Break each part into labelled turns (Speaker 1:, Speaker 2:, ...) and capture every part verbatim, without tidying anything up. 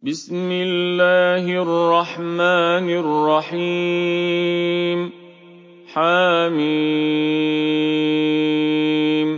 Speaker 1: بسم الله الرحمن الرحيم حميم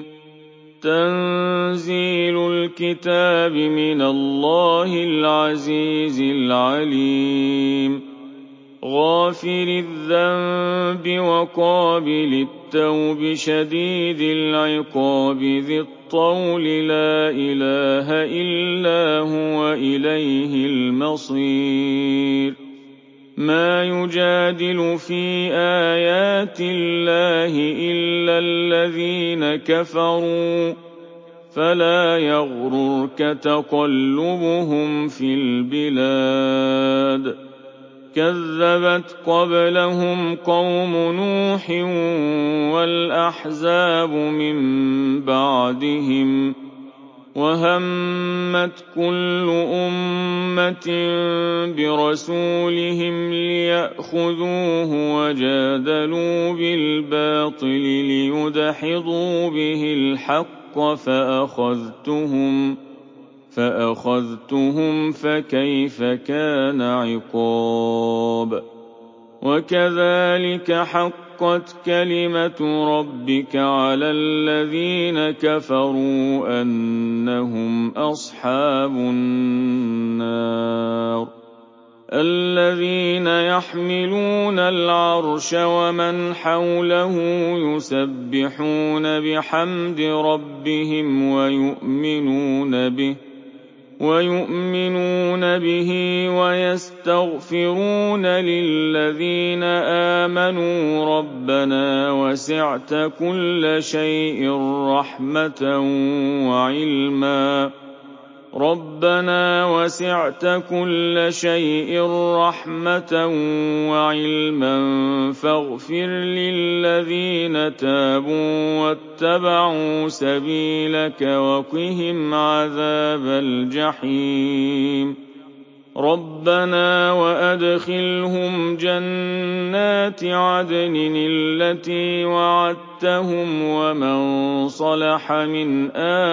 Speaker 1: تنزيل الكتاب من الله العزيز العليم غافر الذنب وقابل التوب شديد العقاب ذي الطول لا إله إلا هو إليه المصير ما يجادل في آيات الله إلا الذين كفروا فلا يغررك تقلبهم في البلاد كذبت قبلهم قوم نوح والأحزاب من بعدهم وهمت كل أمة برسولهم ليأخذوه وجادلوا بالباطل ليدحضوا به الحق فأخذتهم فأخذتهم فكيف كان عقاب وكذلك حقت كلمة ربك على الذين كفروا أنهم أصحاب النار الذين يحملون العرش ومن حوله يسبحون بحمد ربهم ويؤمنون به ويؤمنون به ويستغفرون للذين آمنوا ربنا وسعت كل شيء رحمة وعلما ربنا وسعت كل شيء رحمة وعلما فاغفر للذين تابوا واتبعوا سبيلك وقهم عذاب الجحيم ربنا وأدخلهم جنات عدن التي وعدتهم ومن صلح من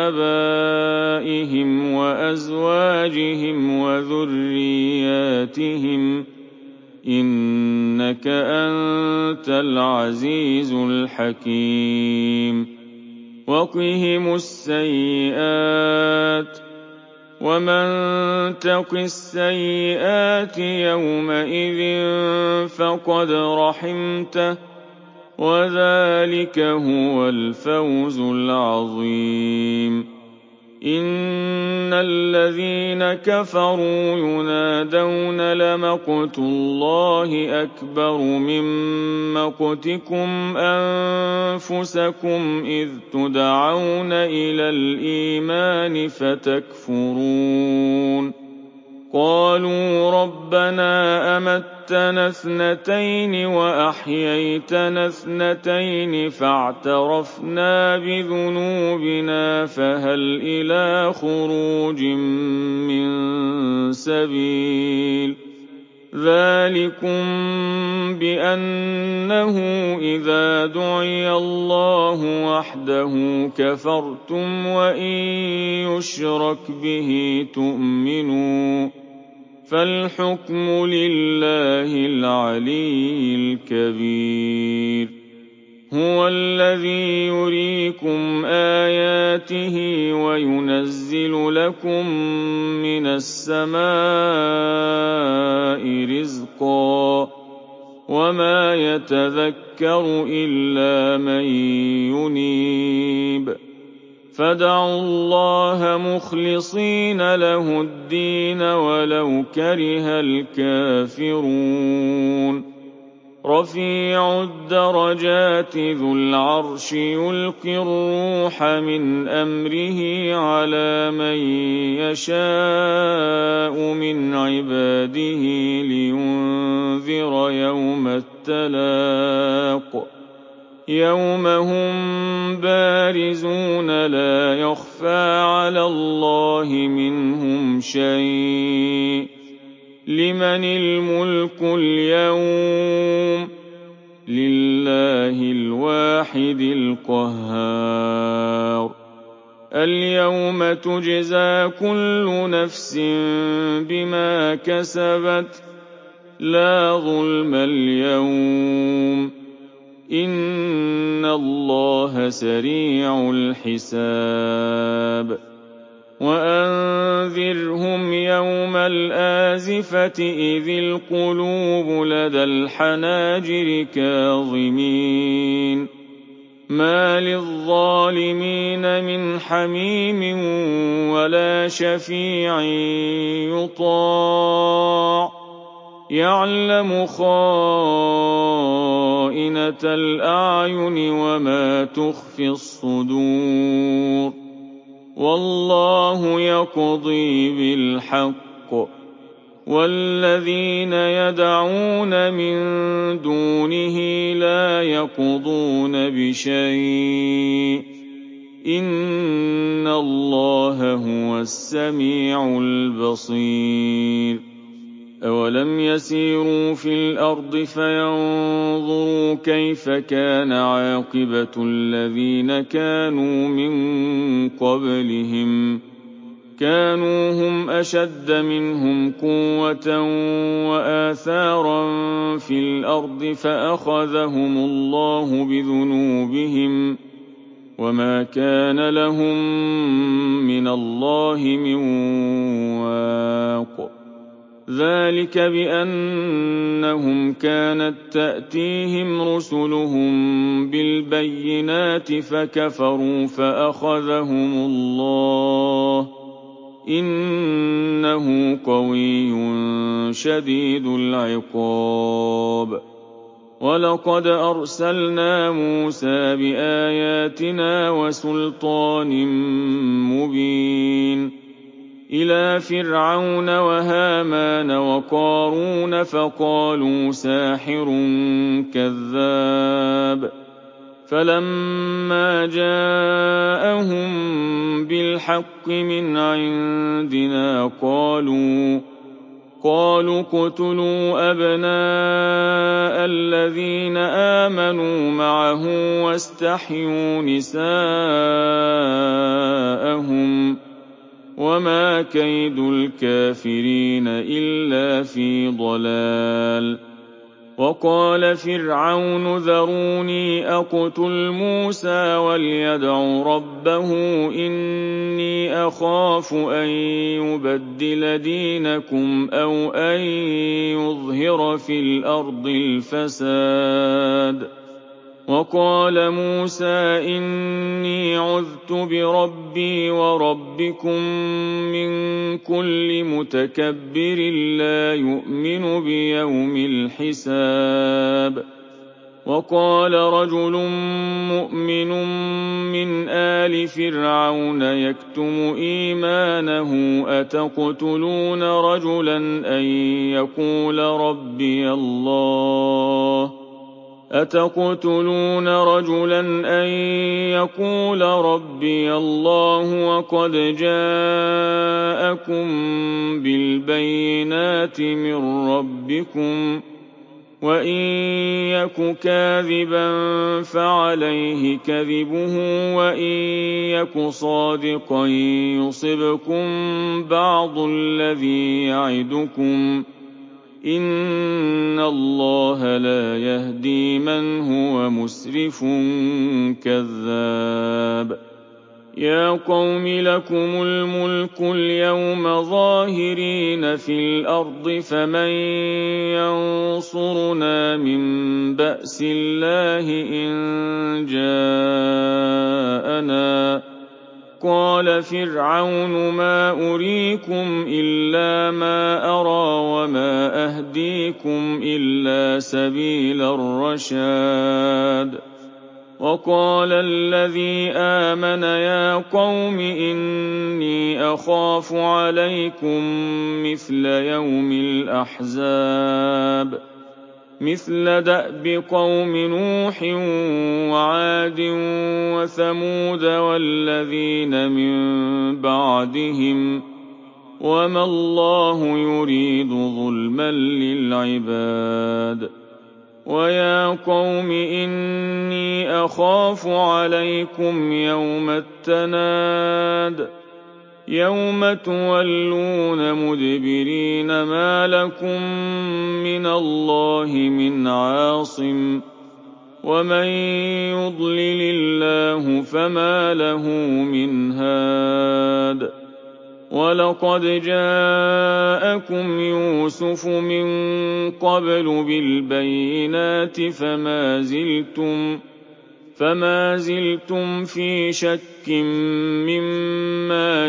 Speaker 1: آبائهم وأزواجهم وذرياتهم إنك أنت العزيز الحكيم وقهم السيئات ومن تق السيئات يومئذ فقد رحمته وذلك هو الفوز العظيم إن الذين كفروا ينادون لمقت الله أكبر من مقتكم أنفسكم إذ تدعون إلى الإيمان فتكفرون قالوا ربنا أمتنا اثنتين وأحييتنا اثنتين فاعترفنا بذنوبنا فهل إلى خروج من سبيل ذلكم بأنه إذا دعي الله وحده كفرتم وإن يشرك به تؤمنوا فالحكم لله العلي الكبير هو الذي يريكم آياته وينزل لكم من السماء رزقا وما يتذكر إلا من ينيب فادعوا الله مخلصين له الدين ولو كره الكافرون رفيع الدرجات ذو العرش يلقي الروح من أمره على من يشاء من عباده لينذر يوم التلاق يوم هم بارزون لا يخفى على الله منهم شيء لمن الملك اليوم لله الواحد القهار اليوم تجزى كل نفس بما كسبت لا ظلم اليوم إن الله سريع الحساب وأنذرهم يوم الآزفة إذ القلوب لدى الحناجر كاظمين ما للظالمين من حميم ولا شفيع يطاع يعلم خائنة الأعين وما تخفي الصدور والله يقضي بالحق والذين يدعون من دونه لا يقضون بشيء إن الله هو السميع البصير أولم يسيروا في الأرض فينظروا كيف كان عاقبة الذين كانوا من قبلهم كانوا هم أشد منهم قوة وآثارا في الأرض فأخذهم الله بذنوبهم وما كان لهم من الله من واق ذلك بأنهم كانت تأتيهم رسلهم بالبينات فكفروا فأخذهم الله إنه قوي شديد العقاب ولقد أرسلنا موسى بآياتنا وسلطان مبين إلى فرعون وهامان وقارون فقالوا ساحر كذاب فلما جاءهم بالحق من عندنا قالوا قالوا اقتلوا أبناء الذين آمنوا معه واستحيوا نساءهم وما كيد الكافرين إلا في ضلال وقال فرعون ذروني أقتل موسى وليدع ربه إني أخاف أن يبدل دينكم أو أن يظهر في الأرض الفساد وقال موسى إني عذت بربي وربكم من كل متكبر لا يؤمن بيوم الحساب وقال رجل مؤمن من آل فرعون يكتم إيمانه أتقتلون رجلا أن يقول ربي الله أتقتلون رجلا أن يقول ربي الله وقد جاءكم بالبينات من ربكم وإن يك كاذبا فعليه كذبه وإن يك صادقا يصبكم بعض الذي يعدكم إن الله لا يهدي من هو مسرف كذاب يا قوم لكم الملك اليوم ظاهرين في الأرض فمن ينصرنا من بأس الله إن جاءنا قال فرعون ما أريكم إلا ما أرى وما أهديكم إلا سبيل الرشاد وقال الذي آمن يا قوم إني أخاف عليكم مثل يوم الأحزاب مثل دأب قوم نوح وعاد وثمود والذين من بعدهم وما الله يريد ظلما للعباد وَيَا قَوْمِ إِنِّي أَخَافُ عَلَيْكُمْ يَوْمَ التَّنَادِ يَوْمَ تُوَلُّونَ مُدْبِرِينَ مَا لَكُم مِّنَ اللَّهِ مِنْ عَاصِمٍ وَمَن يُضْلِلِ اللَّهُ فَمَا لَهُ مِنْ هَادٍ وَلَقَدْ جَاءَكُمْ يُوسُفُ مِن قَبْلُ بِالْبَيِّنَاتِ فَمَا زِلْتُمْ فما زلتم في شك مما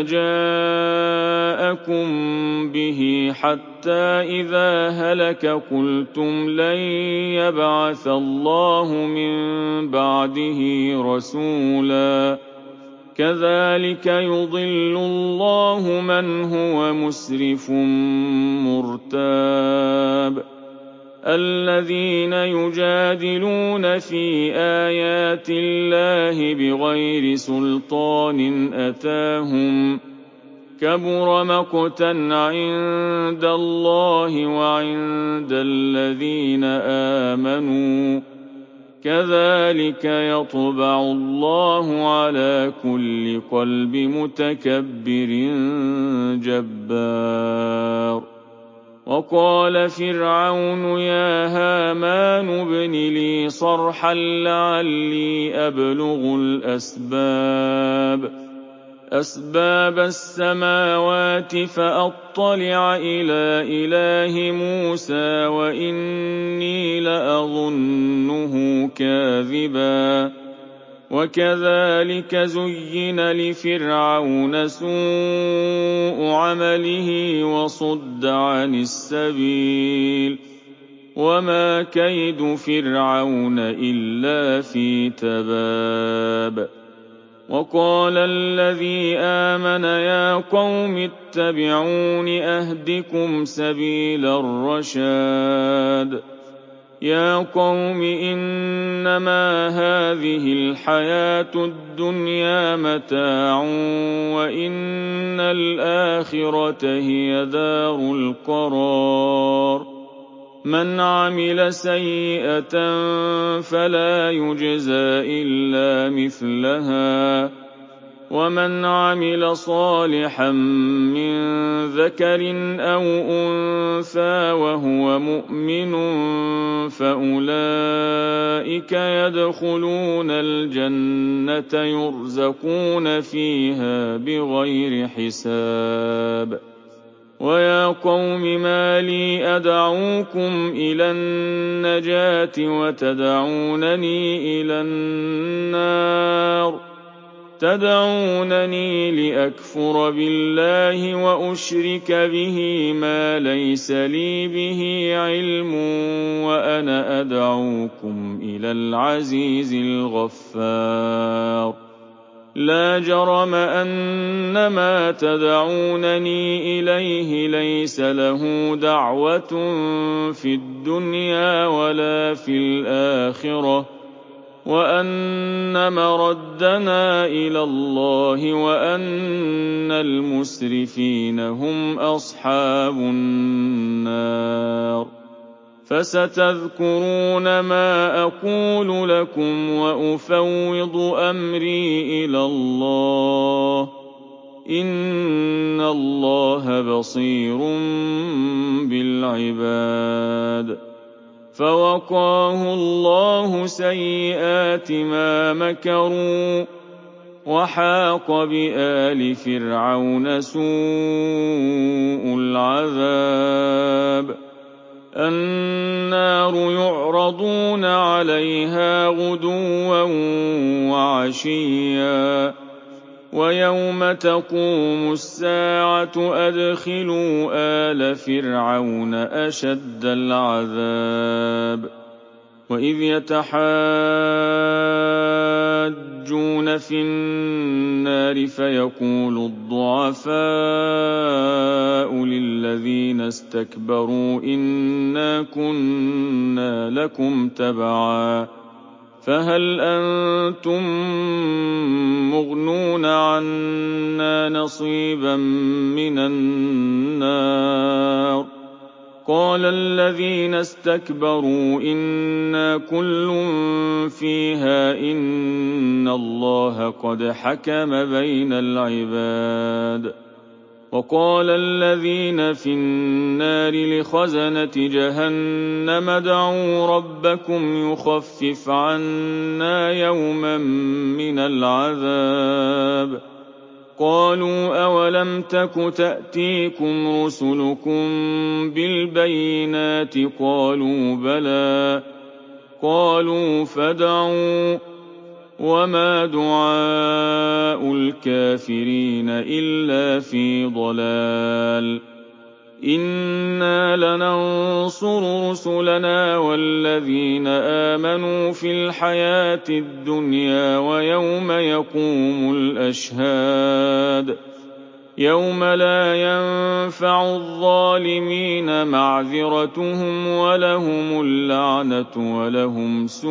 Speaker 1: جاءكم به حتى إذا هلك قلتم لن يبعث الله من بعده رسولا كذلك يضل الله من هو مسرف مرتاب الذين يجادلون في آيات الله بغير سلطان أتاهم كبر مقتا عند الله وعند الذين آمنوا كذلك يطبع الله على كل قلب متكبر جبار وقال فرعون يا هامان ابن لي صرحا لعلي أبلغ الأسباب أسباب السماوات فأطلع إلى إله موسى وإني لأظنه كاذبا وكذلك زين لفرعون سوء عمله وصد عن السبيل وما كيد فرعون إلا في تباب وقال الذي آمن يا قوم اتبعون أهدكم سبيل الرشاد يا قوم إنما هذه الحياة الدنيا متاع وإن الآخرة هي دار القرار من عمل سيئة فلا يجزى إلا مثلها ومن عمل صالحا من ذكر أو أنثى وهو مؤمن فأولئك يدخلون الجنة يرزقون فيها بغير حساب ويا قوم ما لي أدعوكم إلى النجاة وتدعونني إلى النار تدعونني لأكفر بالله وأشرك به ما ليس لي به علم وأنا أدعوكم إلى العزيز الغفار لا جرم أن ما تدعونني إليه ليس له دعوة في الدنيا ولا في الآخرة وأن مردنا إلى الله وأن المسرفين هم أصحاب النار فستذكرون ما أقول لكم وأفوض أمري إلى الله إن الله بصير بالعباد فوقاه الله سيئات ما مكروا وحاق بآل فرعون سوء العذاب النار يعرضون عليها غدوا وعشيا ويوم تقوم الساعة أدخلوا آل فرعون أشد العذاب وإذ يتحاجون في النار فيقول الضعفاء للذين استكبروا إنا كنا لكم تبعا فهل أنتم مغنون عنا نصيبا من النار قال الذين استكبروا إنا كل فيها إن الله قد حكم بين العباد. وقال الذين في النار لخزنة جهنم ادعوا ربكم يخفف عنا يوما من العذاب. قالوا أولم تك تأتيكم رسلكم بالبينات قالوا بلى. قالوا فادعوا وما دعاء الكافرين إلا في ضلال. إنا لننصر رسلنا والذين آمنوا في الحياة الدنيا ويوم يقوم الأشهاد يوم لا ينفع الظالمين معذرتهم ولهم اللعنة ولهم سوء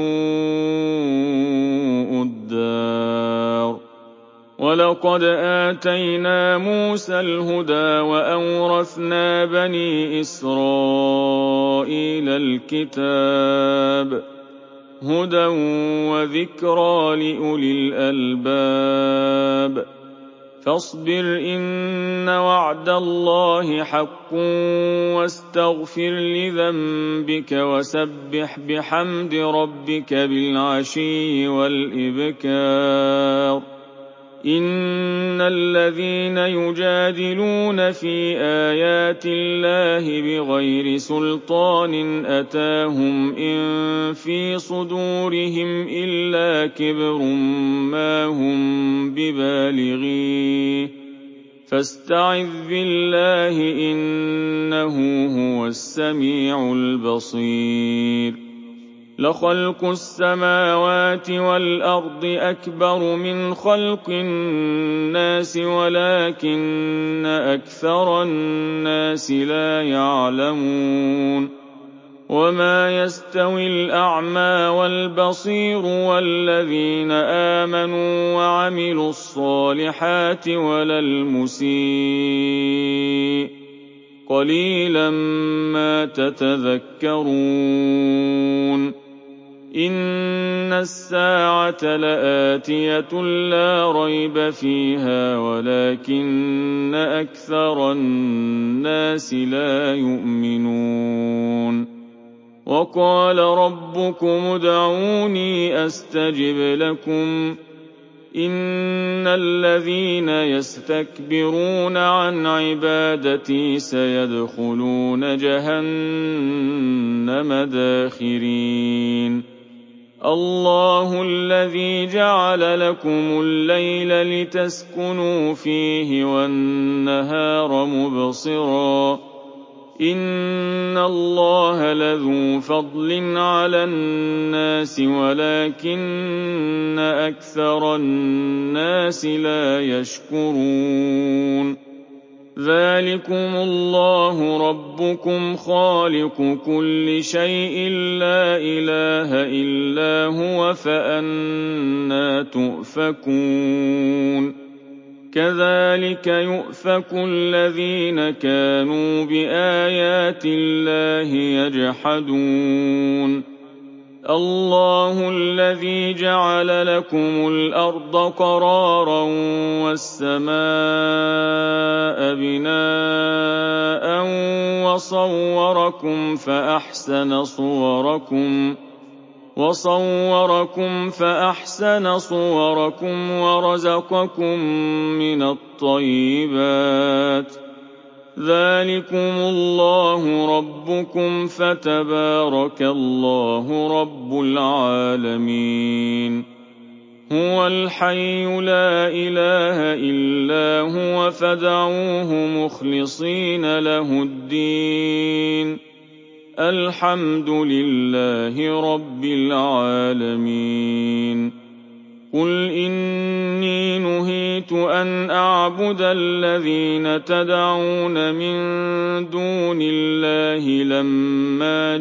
Speaker 1: الدار. ولقد آتينا موسى الهدى وأورثنا بني إسرائيل الكتاب هدى وذكرى لأولي الألباب. فاصبر إن وعد الله حق واستغفر لذنبك وسبح بحمد ربك بالعشي والإبكار. إن الذين يجادلون في آيات الله بغير سلطان أتاهم إن في صدورهم إلا كبر ما هم ببالغيه فاستعذ بالله إنه هو السميع البصير. لخلق السماوات والأرض أكبر من خلق الناس ولكن أكثر الناس لا يعلمون. وما يستوي الأعمى والبصير والذين آمنوا وعملوا الصالحات ولا المسيء قليلا ما تتذكرون. إن الساعة لآتية لا ريب فيها ولكن أكثر الناس لا يؤمنون. وقال ربكم ادعوني أستجب لكم إن الذين يستكبرون عن عبادتي سيدخلون جهنم داخرين. الله الذي جعل لكم الليل لتسكنوا فيه والنهار مبصرا إن الله لذو فضل على الناس ولكن أكثر الناس لا يشكرون. ذلكم الله ربكم خالق كل شيء لا إله إلا هو فأنى تؤفكون. كذلك يؤفك الذين كانوا بآيات الله يجحدون. الله الذي جعل لكم الأرض قرارا والسماء بناء وصوركم فأحسن صوركم وصوركم فأحسن صوركم ورزقكم من الطيبات. ذلكم الله ربكم فتبارك الله رب العالمين. هو الحي لا إله إلا هو فادعوه مخلصين له الدين الحمد لله رب العالمين. قل إني نهيت أن أعبد الذين تدعون من دون الله لما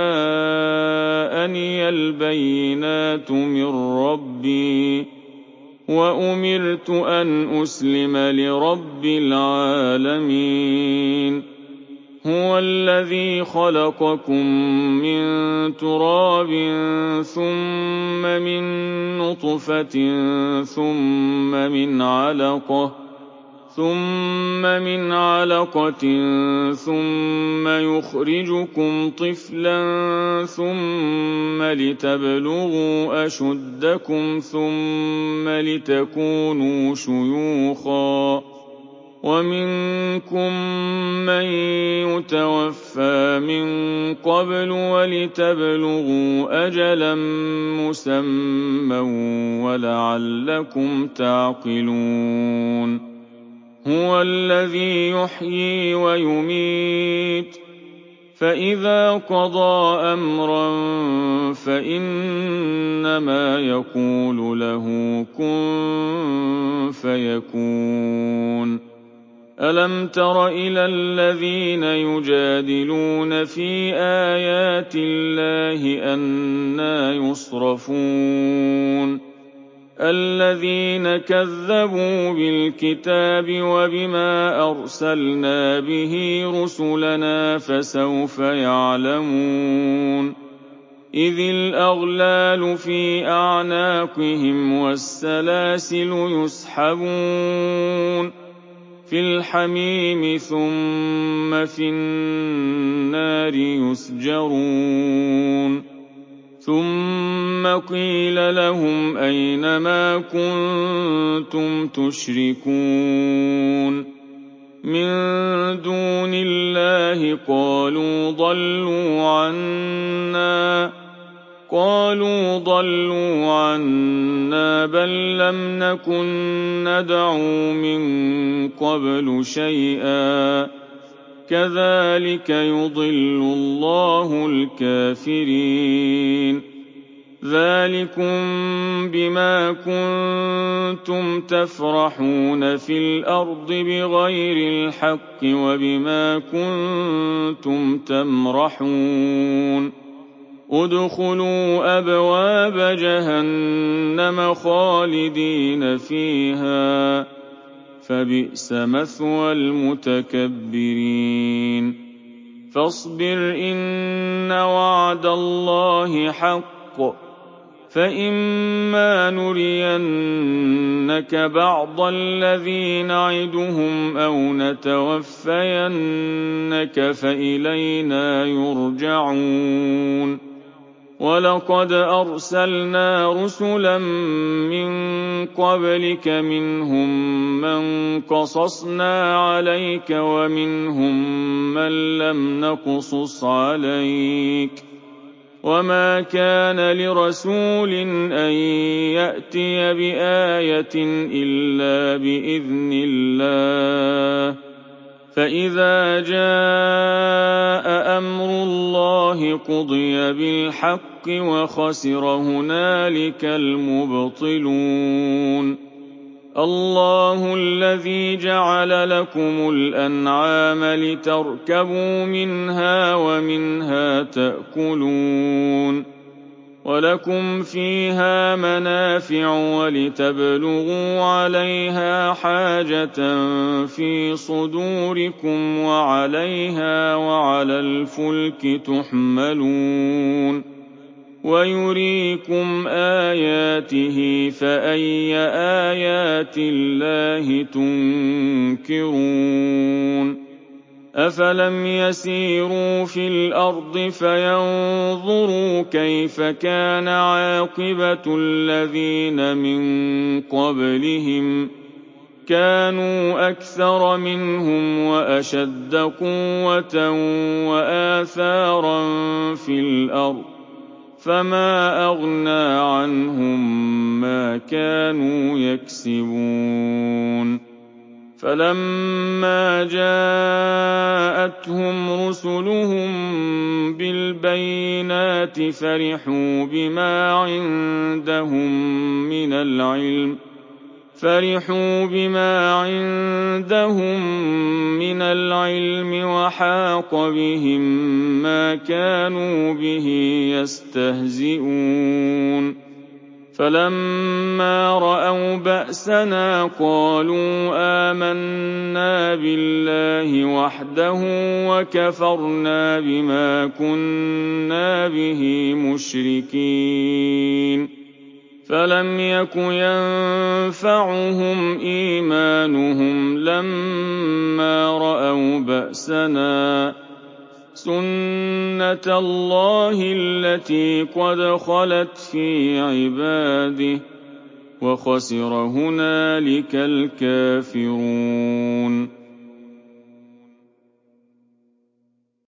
Speaker 1: جاءني البينات من ربي وأمرت أن أسلم لرب العالمين. هُوَ الَّذِي خَلَقَكُم مِّن تُرَابٍ ثُمَّ مِن نُّطْفَةٍ ثُمَّ مِنْ عَلَقَةٍ ثُمَّ مِنْ عَلَقَةٍ ثُمَّ يُخْرِجُكُمْ طِفْلًا ثُمَّ لِتَبْلُغُوا أَشُدَّكُمْ ثُمَّ لِتَكُونُوا شُيُوخًا ۚ وَمِنكُم مَّن يُتَوَفَّىٰ مِن قَبْلُ وَلِتَبْلُغُوا أَجَلًا مُّسَمًّى وَلَعَلَّكُمْ تَعْقِلُونَ هُوَ الَّذِي يُحْيِي وَيُمِيتُ ۖ فَإِذَا قَضَىٰ أَمْرًا فَإِنَّمَا يَقُولُ لَهُ كُن فَيَكُونُ أَلَمْ تَرَ إِلَى الَّذِينَ يُجَادِلُونَ فِي آيَاتِ اللَّهِ أَنَّىٰ يُصْرَفُونَ الَّذِينَ كَذَّبُوا بِالْكِتَابِ وَبِمَا أَرْسَلْنَا بِهِ رُسُلَنَا فَسَوْفَ يَعْلَمُونَ إِذِ الْأَغْلَالُ فِي أَعْنَاقِهِمْ وَالسَّلَاسِلُ يُسْحَبُونَ فِي الْحَمِيمِ ثُمَّ فِي النَّارِ يُسْجَرُونَ ثُمَّ قِيلَ لَهُمْ أَيْنَ مَا كُنتُمْ تُشْرِكُونَ مِن دُونِ اللَّهِ قَالُوا ضَلُّوا عَنَّا قَالُوا ضَلُّوا عَنَّا بَل لَّمْ نَكُن نَّدْعُو مِن قَبْلُ شَيْئًا ۚ كَذَٰلِكَ يُضِلُّ اللَّهُ الْكَافِرِينَ ذَٰلِكُم بِمَا كُنتُمْ تَفْرَحُونَ فِي الْأَرْضِ بِغَيْرِ الْحَقِّ وَبِمَا كُنتُمْ تَمْرَحُونَ ادْخُلُوا أَبْوَابَ جَهَنَّمَ خَالِدِينَ فِيهَا ۖ فَبِئْسَ مَثْوَى الْمُتَكَبِّرِينَ فَاصْبِرْ إِنَّ وَعْدَ اللَّهِ حَقٌّ ۚ فَإِمَّا نُرِيَنَّكَ بَعْضَ الَّذِي نَعِدُهُمْ أَوْ نَتَوَفَّيَنَّكَ فَإِلَيْنَا يُرْجَعُونَ وَلَقَدْ أَرْسَلْنَا رُسُلًا مِّن قَبْلِكَ مِنْهُم مَّن قَصَصْنَا عَلَيْكَ وَمِنْهُم مَّن لَّمْ نَقْصُصْ عَلَيْكَ ۗ وَمَا كَانَ لِرَسُولٍ أَن يَأْتِيَ بِآيَةٍ إِلَّا بِإِذْنِ اللَّهِ ۚ فَإِذَا جَاءَ أَمْرُ اللَّهِ قُضِيَ بِالْحَقِّ وَخَسِرَ هُنَالِكَ الْمُبْطِلُونَ اللَّهُ الَّذِي جَعَلَ لَكُمُ الْأَنْعَامَ لِتَرْكَبُوا مِنْهَا وَمِنْهَا تَأْكُلُونَ وَلَكُمْ فِيهَا مَنَافِعُ وَلِتَبْلُغُوا عَلَيْهَا حَاجَةً فِي صُدُورِكُمْ وَعَلَيْهَا وَعَلَى الْفُلْكِ تُحْمَلُونَ وَيُرِيكُمْ آيَاتِهِ فَأَيَّ آيَاتِ اللَّهِ تُنكِرُونَ أَفَلَمْ يَسِيرُوا فِي الْأَرْضِ فَيَنظُرُوا كَيْفَ كَانَ عَاقِبَةُ الَّذِينَ مِن قَبْلِهِمْ كَانُوا أَكْثَرَ مِنْهُمْ وَأَشَدَّ قُوَّةً وَآثَارًا فِي الْأَرْضِ فَمَا أَغْنَىٰ عَنْهُم مَّا كَانُوا يَكْسِبُونَ فَلَمَّا جَاءَتْهُمْ رُسُلُهُم بِالْبَيِّنَاتِ فَرِحُوا بِمَا عِندَهُم مِّنَ الْعِلْمِ فَرِحُوا بِمَا عِندَهُم مِّنَ الْعِلْمِ وَحَاقَ بِهِم مَّا كَانُوا بِهِ يَسْتَهْزِئُونَ فَلَمَّا رَأَوْا بَأْسَنَا قَالُوا آمَنَّا بِاللَّهِ وَحْدَهُ وَكَفَرْنَا بِمَا كُنَّا بِهِ مُشْرِكِينَ فَلَمْ يَكُ يَنفَعُهُمْ إِيمَانُهُمْ لَمَّا رَأَوْا بَأْسَنَا ۖ سُنَّتَ اللَّهِ الَّتِي قَدْ خَلَتْ فِي عِبَادِهِ ۖ وَخَسِرَ هُنَالِكَ الْكَافِرُونَ